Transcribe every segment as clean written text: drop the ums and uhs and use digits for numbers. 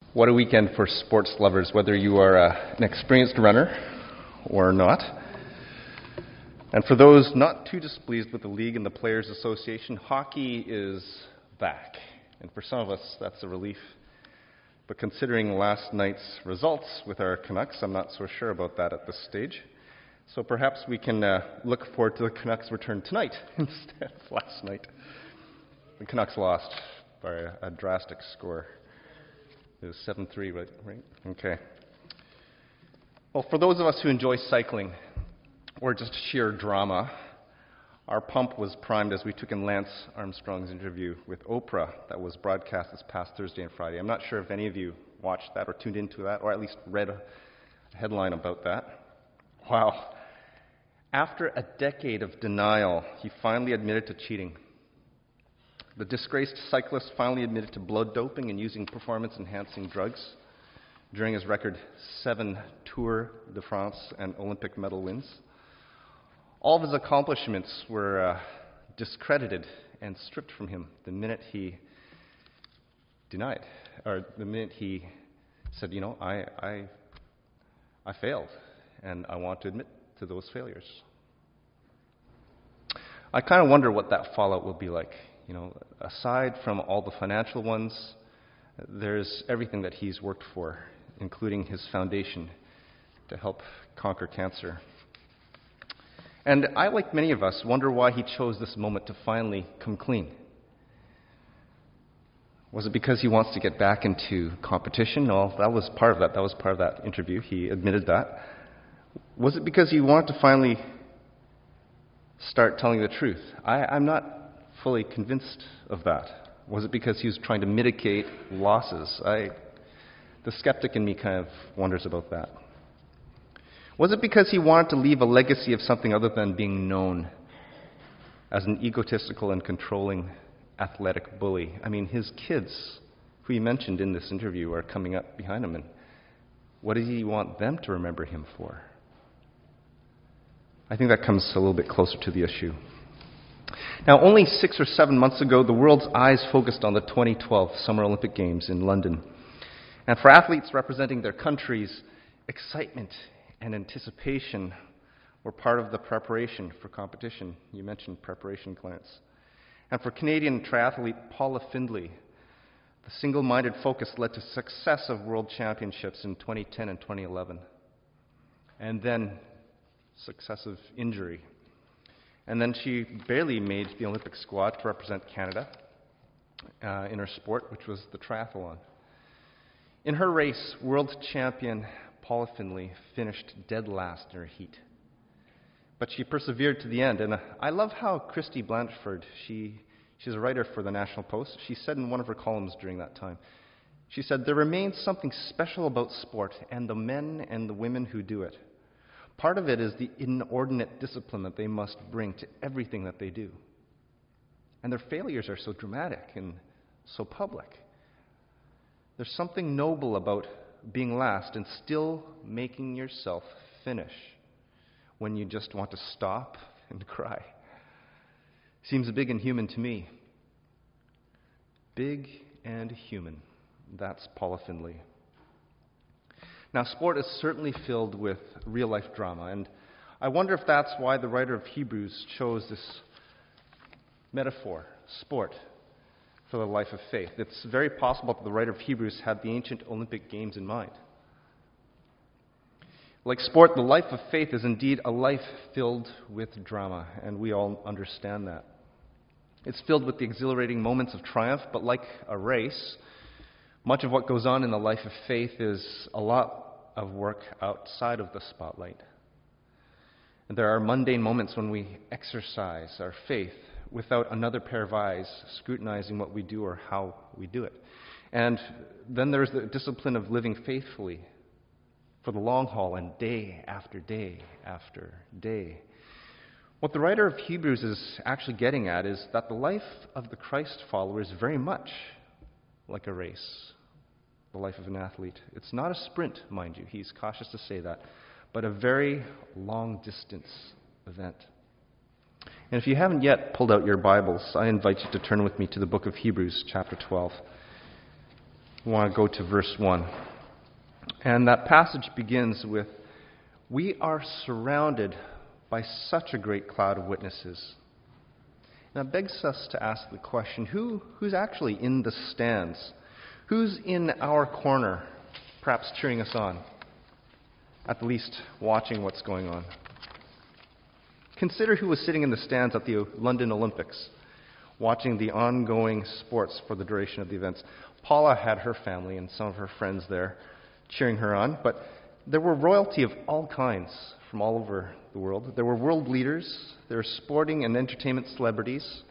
What a weekend for sports lovers, whether you are an experienced runner or not. And for those not too displeased with the league and the Players Association, hockey is back. And for some of us, that's a relief. But considering last night's results with our Canucks, I'm not so sure about that at this stage. So perhaps we can look forward to the Canucks' return tonight instead of last night. The Canucks lost by a drastic score. It was 7-3, right? Okay. Well, for those of us who enjoy cycling or just sheer drama, our pump was primed as we took in Lance Armstrong's interview with Oprah that was broadcast this past Thursday and Friday. I'm not sure if any of you watched that or tuned into that or at least read a headline about that. Wow. After a decade of denial, he finally admitted to cheating. The disgraced cyclist finally admitted to blood doping and using performance-enhancing drugs during his record 7 Tour de France and Olympic medal wins. All of his accomplishments were discredited and stripped from him the minute he denied, or the minute he said, I failed, and I want to admit to those failures. I kind of wonder what that fallout will be like. Aside from all the financial ones, there's everything that he's worked for, including his foundation to help conquer cancer. And I, like many of us, wonder why he chose this moment to finally come clean. Was it because he wants to get back into competition? No, that was part of that. That was part of that interview. He admitted that. Was it because he wanted to finally start telling the truth? I'm not fully convinced of that. Was it because he was trying to mitigate losses? The skeptic in me kind of wonders about that. Was it because he wanted to leave a legacy of something other than being known as an egotistical and controlling athletic bully? I mean, his kids, who he mentioned in this interview, are coming up behind him, and what does he want them to remember him for? I think that comes a little bit closer to the issue. Now, only 6 or 7 months ago, the world's eyes focused on the 2012 Summer Olympic Games in London. And for athletes representing their countries, excitement and anticipation were part of the preparation for competition. You mentioned preparation, Clarence. And for Canadian triathlete Paula Findlay, the single-minded focus led to success of world championships in 2010 and 2011. And then successive injury. And then she barely made the Olympic squad to represent Canada in her sport, which was the triathlon. In her race, world champion Paula Findlay finished dead last in her heat. But she persevered to the end. And I love how Christy Blanchford, she's a writer for the National Post, she said in one of her columns during that time, she said, "There remains something special about sport and the men and the women who do it. Part of it is the inordinate discipline that they must bring to everything that they do. And their failures are so dramatic and so public. There's something noble about being last and still making yourself finish when you just want to stop and cry. Seems big and human to me. Big and human. That's Paula Findlay. Now, sport is certainly filled with real-life drama, and I wonder if that's why the writer of Hebrews chose this metaphor, sport, for the life of faith. It's very possible that the writer of Hebrews had the ancient Olympic Games in mind. Like sport, the life of faith is indeed a life filled with drama, and we all understand that. It's filled with the exhilarating moments of triumph, but like a race, much of what goes on in the life of faith is a lot of work outside of the spotlight. And there are mundane moments when we exercise our faith without another pair of eyes scrutinizing what we do or how we do it. And then there's the discipline of living faithfully for the long haul and day after day after day. What the writer of Hebrews is actually getting at is that the life of the Christ follower is very much like a race, the life of an athlete. It's not a sprint, mind you. He's cautious to say that, but a very long-distance event. And if you haven't yet pulled out your Bibles, I invite you to turn with me to the book of Hebrews, chapter 12. I want to go to verse 1. And that passage begins with, "We are surrounded by such a great cloud of witnesses." And that begs us to ask the question, who's actually in the stands? Who's in our corner, perhaps cheering us on? At the least, watching what's going on. Consider who was sitting in the stands at the London Olympics, watching the ongoing sports for the duration of the events. Paula had her family and some of her friends there cheering her on, but there were royalty of all kinds from all over the world. There were world leaders, there were sporting and entertainment celebrities.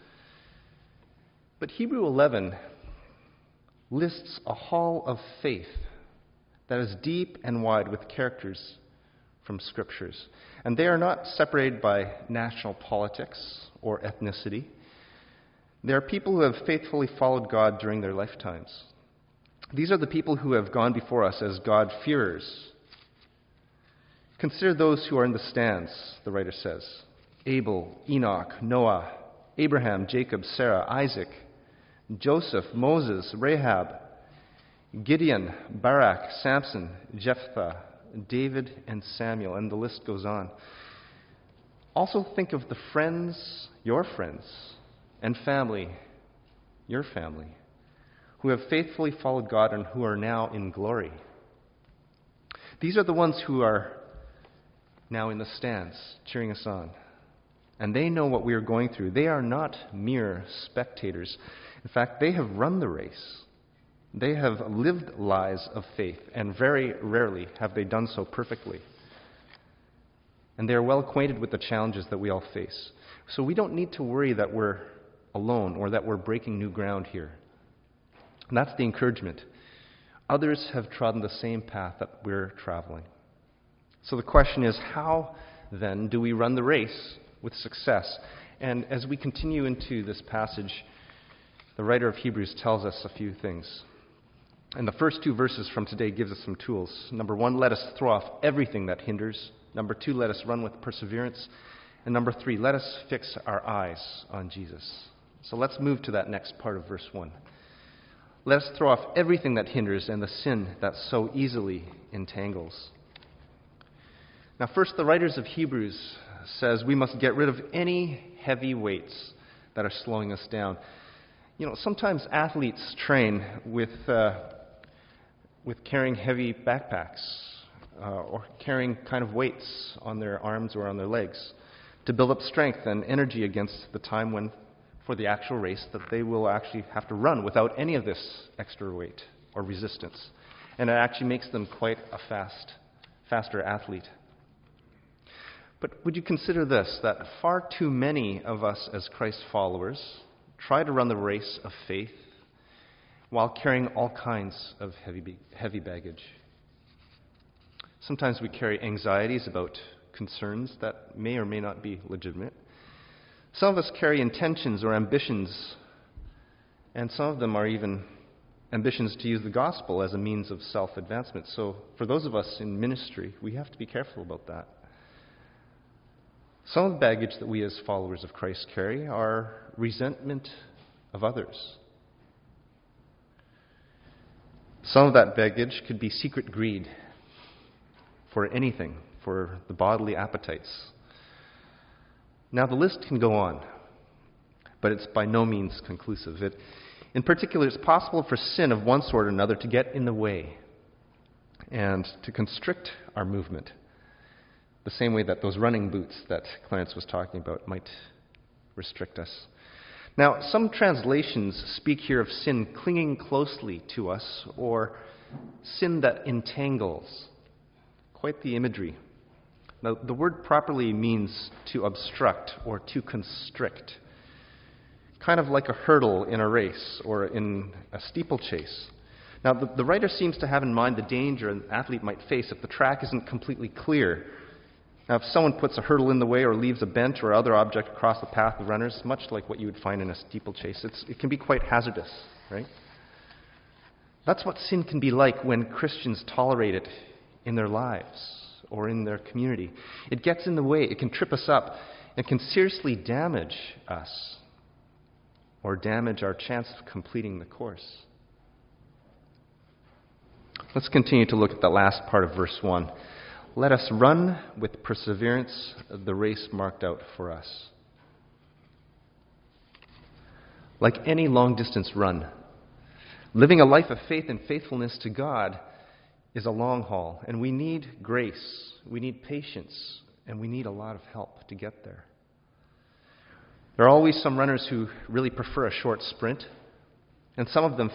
But Hebrew 11 lists a hall of faith that is deep and wide with characters from Scriptures. And they are not separated by national politics or ethnicity. They are people who have faithfully followed God during their lifetimes. These are the people who have gone before us as God-fearers. Consider those who are in the stands, the writer says. Abel, Enoch, Noah, Abraham, Jacob, Sarah, Isaac, Joseph, Moses, Rahab, Gideon, Barak, Samson, Jephthah, David, and Samuel, and the list goes on. Also think of the friends, your friends, and family, your family, who have faithfully followed God and who are now in glory. These are the ones who are now in the stands, cheering us on. And they know what we are going through. They are not mere spectators. In fact, they have run the race. They have lived lives of faith, and very rarely have they done so perfectly. And they are well acquainted with the challenges that we all face. So we don't need to worry that we're alone or that we're breaking new ground here. And that's the encouragement. Others have trodden the same path that we're traveling. So the question is, how then do we run the race with success? And as we continue into this passage, the writer of Hebrews tells us a few things. And the first two verses from today gives us some tools. Number 1, let us throw off everything that hinders. Number 2, let us run with perseverance. And number 3, let us fix our eyes on Jesus. So let's move to that next part of verse 1. Let us throw off everything that hinders and the sin that so easily entangles. Now first, the writers of Hebrews says we must get rid of any heavy weights that are slowing us down. You know, sometimes athletes train with carrying heavy backpacks or carrying kind of weights on their arms or on their legs to build up strength and energy against the time when, for the actual race, that they will actually have to run without any of this extra weight or resistance. And it actually makes them quite a faster athlete. But would you consider this, that far too many of us as Christ followers try to run the race of faith while carrying all kinds of heavy baggage. Sometimes we carry anxieties about concerns that may or may not be legitimate. Some of us carry intentions or ambitions, and some of them are even ambitions to use the gospel as a means of self-advancement. So for those of us in ministry, we have to be careful about that. Some of the baggage that we as followers of Christ carry are resentment of others. Some of that baggage could be secret greed for anything, for the bodily appetites. Now the list can go on, but it's by no means conclusive. In particular, it's possible for sin of one sort or another to get in the way and to constrict our movement, the same way that those running boots that Clarence was talking about might restrict us. Now, some translations speak here of sin clinging closely to us, or sin that entangles. Quite the imagery. Now, the word properly means to obstruct or to constrict, kind of like a hurdle in a race or in a steeplechase. Now, the writer seems to have in mind the danger an athlete might face if the track isn't completely clear. Now, if someone puts a hurdle in the way or leaves a bench or other object across the path of runners, much like what you would find in a steeplechase, it can be quite hazardous, right? That's what sin can be like when Christians tolerate it in their lives or in their community. It gets in the way, it can trip us up, and can seriously damage us or damage our chance of completing the course. Let's continue to look at the last part of verse 1. Let us run with perseverance the race marked out for us. Like any long-distance run, living a life of faith and faithfulness to God is a long haul, and we need grace, we need patience, and we need a lot of help to get there. There are always some runners who really prefer a short sprint, and some of them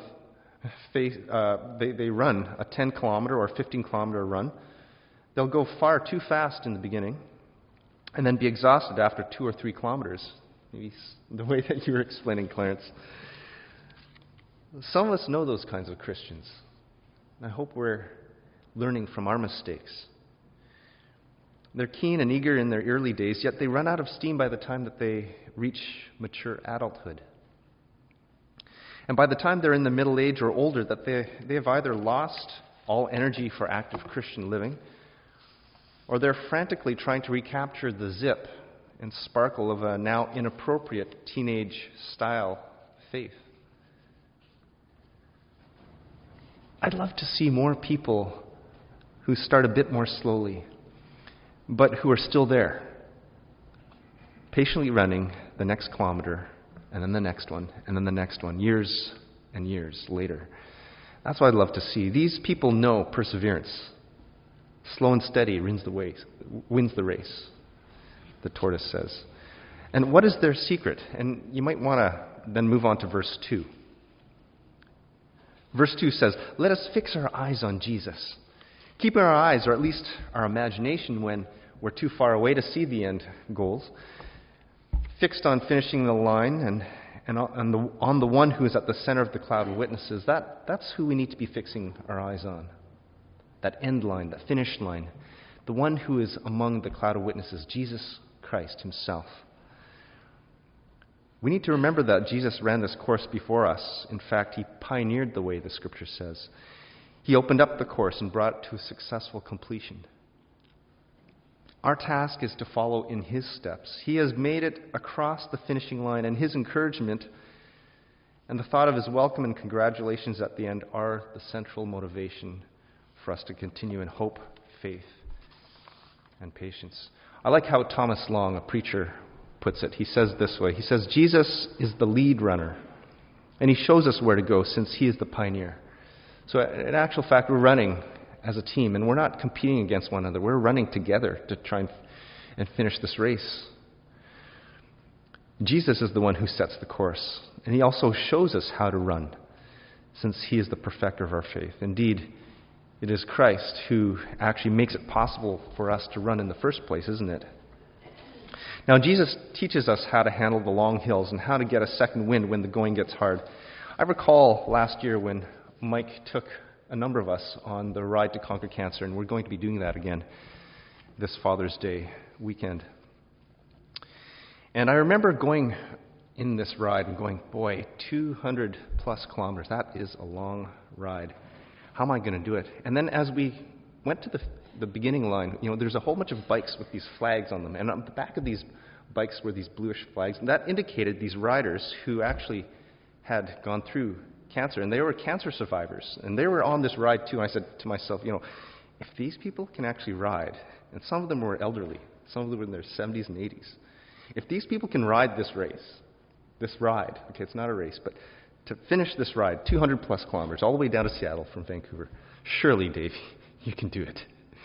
they run a 10-kilometer or 15-kilometer run. They'll go far too fast in the beginning and then be exhausted after 2 or 3 kilometers. Maybe the way that you were explaining, Clarence. Some of us know those kinds of Christians. I hope we're learning from our mistakes. They're keen and eager in their early days, yet they run out of steam by the time that they reach mature adulthood. And by the time they're in the middle age or older, that they have either lost all energy for active Christian living, or they're frantically trying to recapture the zip and sparkle of a now inappropriate teenage-style faith. I'd love to see more people who start a bit more slowly, but who are still there, patiently running the next kilometer, and then the next one, and then the next one, years and years later. That's what I'd love to see. These people know perseverance. Slow and steady wins the race, the tortoise says. And what is their secret? And you might want to then move on to verse 2. Verse 2 says, let us fix our eyes on Jesus. Keeping our eyes, or at least our imagination when we're too far away to see the end goals, fixed on finishing the line and on the one who is at the center of the cloud of witnesses. That's who we need to be fixing our eyes on. That end line, that finish line. The one who is among the cloud of witnesses, Jesus Christ himself. We need to remember that Jesus ran this course before us. In fact, he pioneered the way, the Scripture says. He opened up the course and brought it to a successful completion. Our task is to follow in his steps. He has made it across the finishing line, and his encouragement and the thought of his welcome and congratulations at the end are the central motivation for us to continue in hope, faith, and patience. I like how Thomas Long, a preacher, puts it. He says this way. He says, Jesus is the lead runner, and he shows us where to go since he is the pioneer. So in actual fact, we're running as a team, and we're not competing against one another. We're running together to try and finish this race. Jesus is the one who sets the course, and he also shows us how to run, since he is the perfecter of our faith. Indeed, it is Christ who actually makes it possible for us to run in the first place, isn't it? Now, Jesus teaches us how to handle the long hills and how to get a second wind when the going gets hard. I recall last year when Mike took a number of us on the ride to conquer cancer, and we're going to be doing that again this Father's Day weekend. And I remember going in this ride and going, boy, 200 plus kilometers, that is a long ride. How am I going to do it? And then as we went to the beginning line, there's a whole bunch of bikes with these flags on them. And on the back of these bikes were these bluish flags. And that indicated these riders who actually had gone through cancer. And they were cancer survivors. And they were on this ride too. And I said to myself, if these people can actually ride, and some of them were elderly, some of them were in their 70s and 80s. If these people can ride this ride, okay, it's not a race, but to finish this ride, 200 plus kilometers, all the way down to Seattle from Vancouver, surely, Dave, you can do it.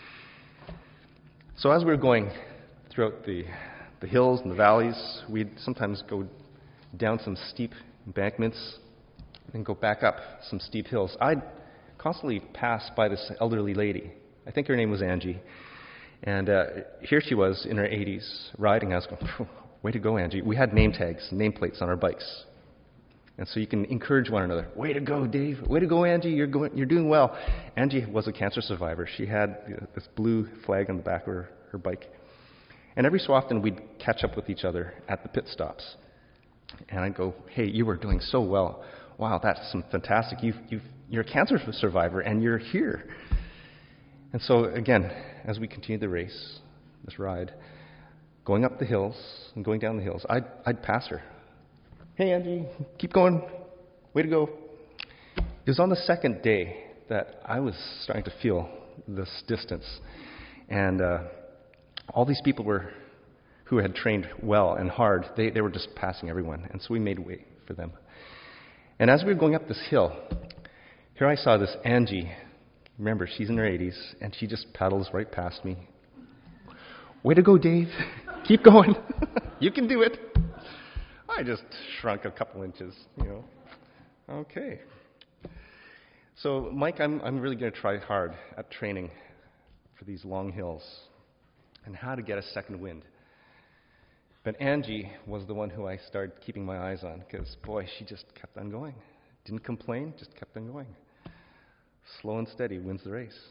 So as we were going throughout the hills and the valleys, we'd sometimes go down some steep embankments and go back up some steep hills. I'd constantly pass by this elderly lady. I think her name was Angie. And here she was in her 80s riding. I was going, way to go, Angie. We had name tags, nameplates on our bikes. And so you can encourage one another. Way to go, Dave. Way to go, Angie. You're doing well. Angie was a cancer survivor. She had this blue flag on the back of her bike. And every so often we'd catch up with each other at the pit stops. And I'd go, hey, you were doing so well. Wow, that's fantastic. You're a cancer survivor and you're here. And so again, as we continued the race, this ride, going up the hills and going down the hills, I'd pass her. Hey, Angie, keep going. Way to go. It was on the second day that I was starting to feel this distance. And all these people who had trained well and hard, they were just passing everyone. And so we made way for them. And as we were going up this hill, here I saw this Angie. Remember, she's in her 80s, and she just paddles right past me. Way to go, Dave. Keep going. You can do it. I just shrunk a couple inches, Okay. So, Mike, I'm really going to try hard at training for these long hills and how to get a second wind. But Angie was the one who I started keeping my eyes on because, boy, she just kept on going. Didn't complain, just kept on going. Slow and steady wins the race.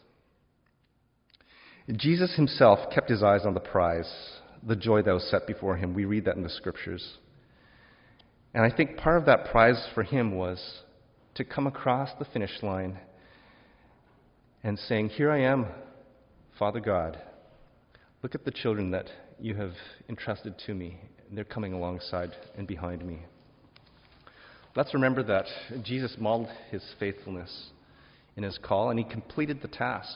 Jesus himself kept his eyes on the prize, the joy that was set before him. We read that in the Scriptures. And I think part of that prize for him was to come across the finish line and saying, "Here I am, Father God. Look at the children that you have entrusted to me. They're coming alongside and behind me." Let's remember that Jesus modeled his faithfulness in his call, and he completed the task.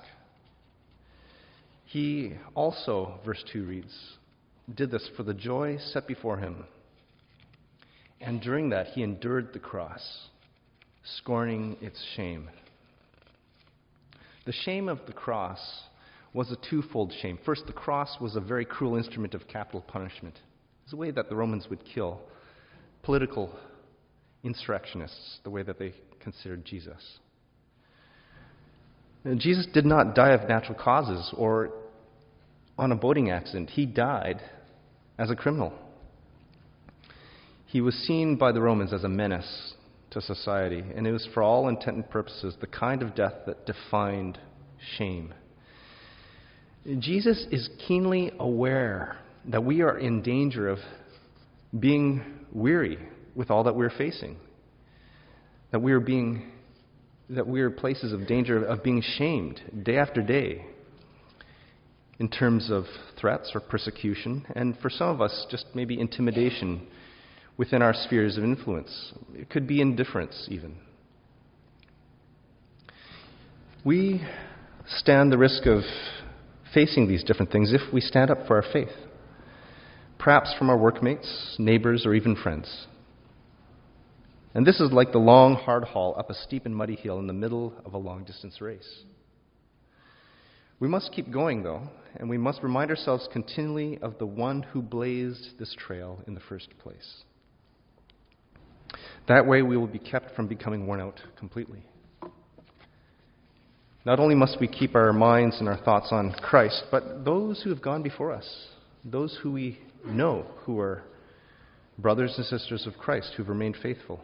He also, verse 2 reads, did this for the joy set before him. And during that, he endured the cross, scorning its shame. The shame of the cross was a twofold shame. First, the cross was a very cruel instrument of capital punishment. It was a way that the Romans would kill political insurrectionists, the way that they considered Jesus. And Jesus did not die of natural causes or on a boating accident. He died as a criminal. He was seen by the Romans as a menace to society, and it was for all intent and purposes the kind of death that defined shame. Jesus is keenly aware that we are in danger of being weary with all that we're facing, that we are places of danger of being shamed day after day in terms of threats or persecution, and for some of us, just maybe intimidation within our spheres of influence. It could be indifference even. We stand the risk of facing these different things if we stand up for our faith, perhaps from our workmates, neighbors, or even friends. And this is like the long, hard haul up a steep and muddy hill in the middle of a long-distance race. We must keep going, though, and we must remind ourselves continually of the one who blazed this trail in the first place. That way we will be kept from becoming worn out completely. Not only must we keep our minds and our thoughts on Christ, but those who have gone before us, those who we know who are brothers and sisters of Christ who've remained faithful.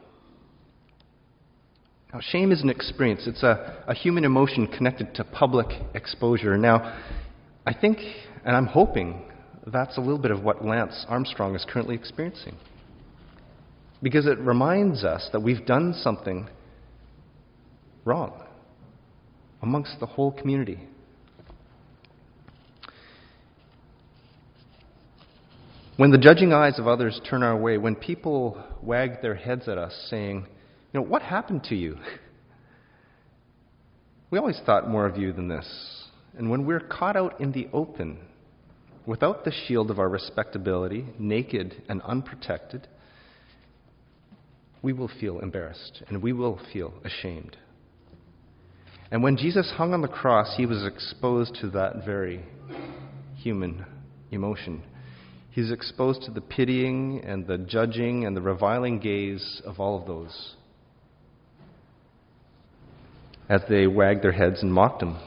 Now, shame is an experience. It's a human emotion connected to public exposure. Now, I think, and I'm hoping, that's a little bit of what Lance Armstrong is currently experiencing. Because it reminds us that we've done something wrong amongst the whole community. When the judging eyes of others turn our way, when people wag their heads at us saying, what happened to you? We always thought more of you than this. And when we're caught out in the open, without the shield of our respectability, naked and unprotected, we will feel embarrassed and we will feel ashamed. And when Jesus hung on the cross, he was exposed to that very human emotion. He's exposed to the pitying and the judging and the reviling gaze of all of those as they wagged their heads and mocked him.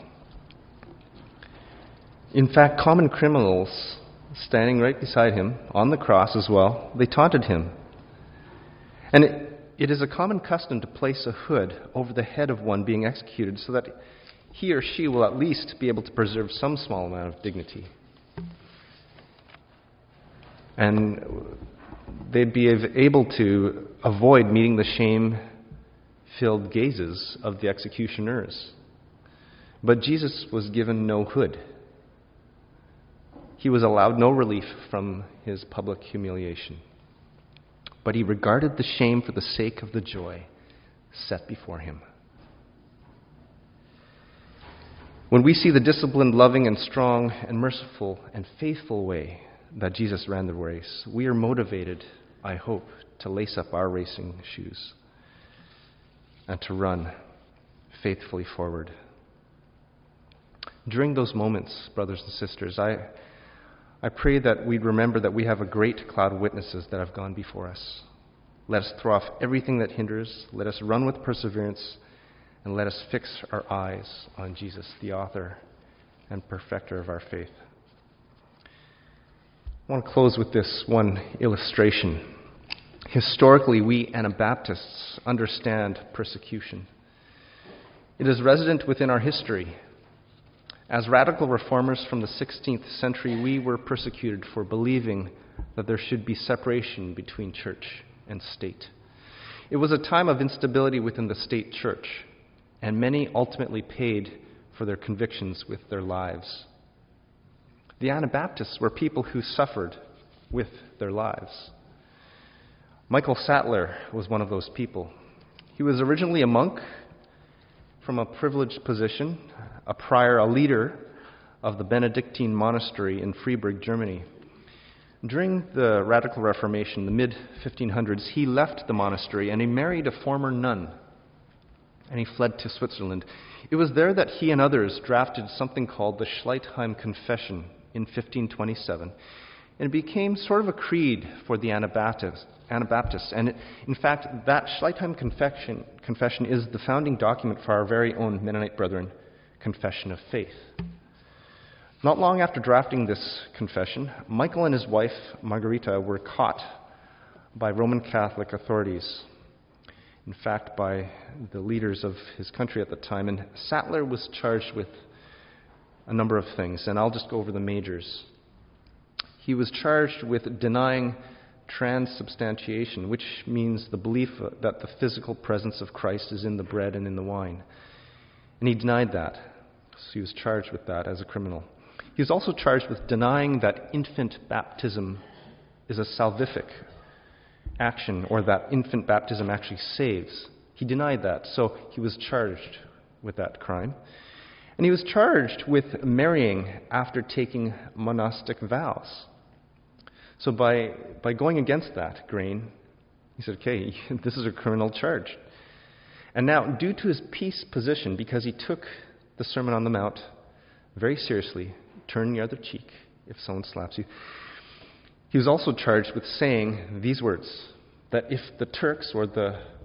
In fact, common criminals standing right beside him on the cross as well, they taunted him. And it is a common custom to place a hood over the head of one being executed so that he or she will at least be able to preserve some small amount of dignity. And they'd be able to avoid meeting the shame-filled gazes of the executioners. But Jesus was given no hood. He was allowed no relief from his public humiliation. But he regarded the shame for the sake of the joy set before him. When we see the disciplined, loving, and strong, and merciful, and faithful way that Jesus ran the race, we are motivated, I hope, to lace up our racing shoes and to run faithfully forward. During those moments, brothers and sisters, I pray that we'd remember that we have a great cloud of witnesses that have gone before us. Let us throw off everything that hinders. Let us run with perseverance. And let us fix our eyes on Jesus, the author and perfecter of our faith. I want to close with this one illustration. Historically, we Anabaptists understand persecution. It is resident within our history. As radical reformers from the 16th century, we were persecuted for believing that there should be separation between church and state. It was a time of instability within the state church, and many ultimately paid for their convictions with their lives. The Anabaptists were people who suffered with their lives. Michael Sattler was one of those people. He was originally a monk from a privileged position, a prior, a leader of the Benedictine monastery in Freiburg, Germany. During the Radical Reformation, the mid-1500s, he left the monastery and he married a former nun, and he fled to Switzerland. It was there that he and others drafted something called the Schleitheim Confession in 1527, and it became sort of a creed for the Anabaptists. And in fact, that Schleitheim Confession is the founding document for our very own Mennonite Brethren Confession of Faith. Not long after drafting this confession, Michael and his wife, Margarita, were caught by Roman Catholic authorities. In fact, by the leaders of his country at the time. And Sattler was charged with a number of things, and I'll just go over the majors. He was charged with denying transubstantiation, which means the belief that the physical presence of Christ is in the bread and in the wine. And he denied that. So he was charged with that as a criminal. He was also charged with denying that infant baptism is a salvific action, or that infant baptism actually saves. He denied that, so he was charged with that crime. And he was charged with marrying after taking monastic vows. So by going against that grain, he said, okay, this is a criminal charge. And now, due to his peace position, because he took the Sermon on the Mount very seriously, turn the other cheek if someone slaps you, he was also charged with saying these words, that if the Turks or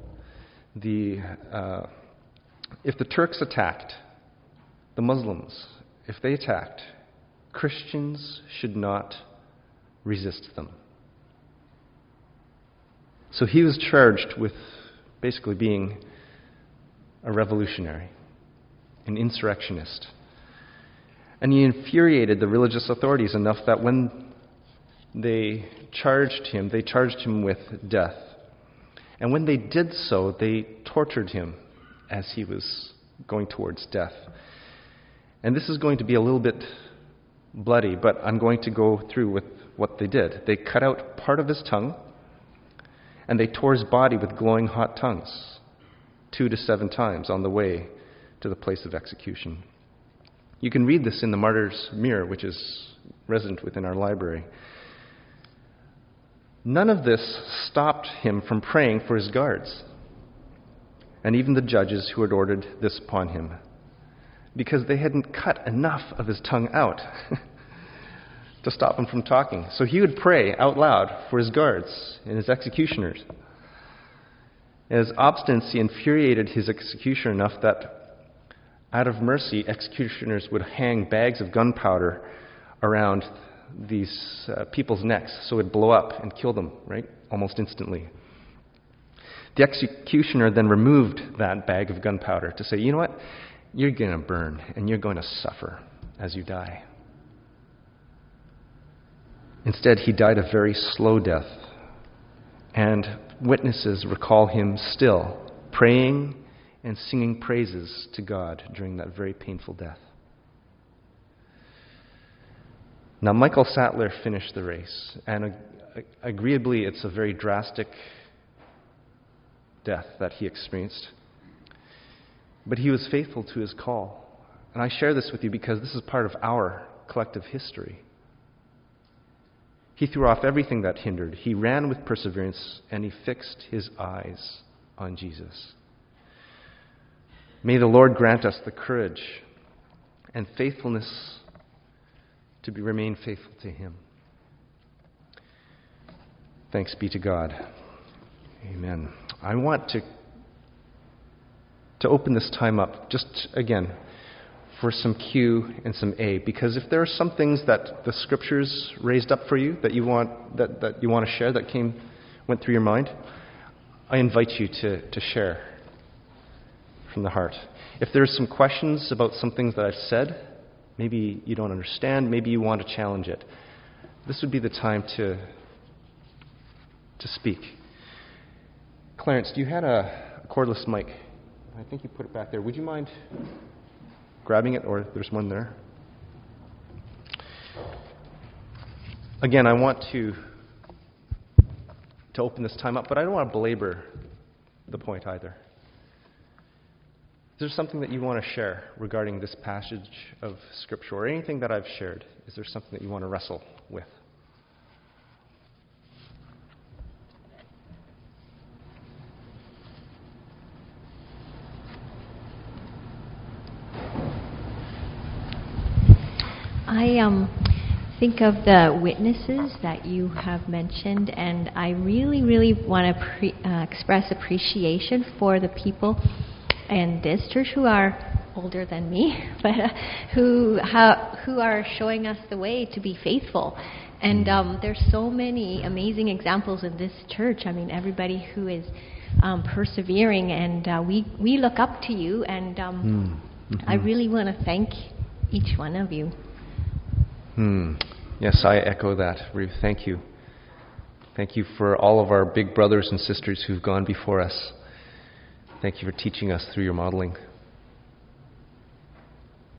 if the Turks attacked the Muslims, if they attacked, Christians should not resist them. So he was charged with basically being a revolutionary, an insurrectionist. And he infuriated the religious authorities enough that when they charged him with death. And when they did so, they tortured him as he was going towards death. And this is going to be a little bit bloody, but I'm going to go through with what they did. They cut out part of his tongue, and they tore his body with glowing hot tongues 2 to 7 times on the way to the place of execution. You can read this in the Martyr's Mirror, which is resident within our library. None of this stopped him from praying for his guards, and even the judges who had ordered this upon him, because they hadn't cut enough of his tongue out to stop him from talking. So he would pray out loud for his guards and his executioners. His obstinacy infuriated his executioner enough that, out of mercy, executioners would hang bags of gunpowder around these people's necks so it would blow up and kill them, right? Almost instantly. The executioner then removed that bag of gunpowder to say, you know what? You're going to burn and you're going to suffer as you die. Instead, he died a very slow death. And witnesses recall him still praying and singing praises to God during that very painful death. Now, Michael Sattler finished the race, and agreeably, it's a very drastic death that he experienced. But he was faithful to his call And I share this with you because this is part of our collective history. He threw off everything that hindered. He ran with perseverance, and he fixed his eyes on Jesus. May the Lord grant us the courage and faithfulness to remain faithful to him. Thanks be to God. Amen. I want to open this time up, just again, for some Q and some A, because if there are some things that the Scriptures raised up for you that you want to share, that went through your mind, I invite you to share from the heart. If there's some questions about some things that I've said, maybe you don't understand, maybe you want to challenge it, this would be the time to speak. Clarence, you had a cordless mic. I think you put it back there. Would you mind grabbing it, or there's one there? Again, I want to open this time up, but I don't want to belabor the point either. Is there something that you want to share regarding this passage of Scripture, or anything that I've shared? Is there something that you want to wrestle with? I think of the witnesses that you have mentioned, and I really, really want to express appreciation for the people in this church who are older than me, but who are showing us the way to be faithful. And there's so many amazing examples in this church. I mean, everybody who is persevering, and we look up to you, and I really want to thank each one of you. Yes, I echo that, Ruth. Thank you. Thank you for all of our big brothers and sisters who've gone before us. Thank you for teaching us through your modeling.